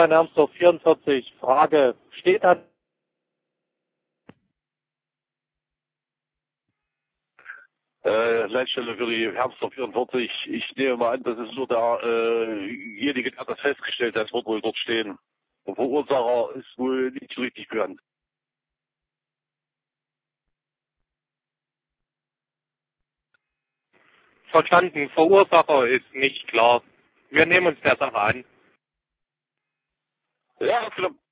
Hermsdorf 44, Frage, steht an Leitstelle für die Hermsdorf 44. Ich nehme mal an, das ist nur derjenige, der das festgestellt hat, wird wohl dort stehen. Der Verursacher ist wohl nicht so richtig bekannt. verstanden, Verursacher ist nicht klar. Wir nehmen uns der Sache an. Ja,